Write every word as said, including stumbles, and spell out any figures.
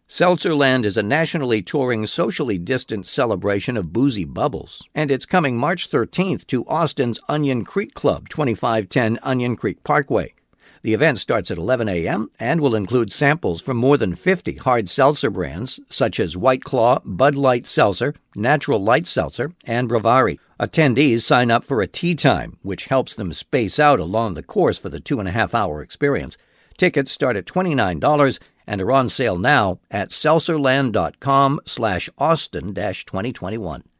Seltzerland is a nationally touring, socially distant celebration of boozy bubbles, and it's coming March thirteenth to Austin's Onion Creek Club, twenty-five ten Onion Creek Parkway. The event starts at eleven a.m. and will include samples from more than fifty hard seltzer brands, such as White Claw, Bud Light Seltzer, Natural Light Seltzer, and Bravari. Attendees sign up for a tea time, which helps them space out along the course for the two-and-a-half-hour experience. Tickets start at twenty-nine dollars and are on sale now at seltzerland.com slash Austin dash 2021.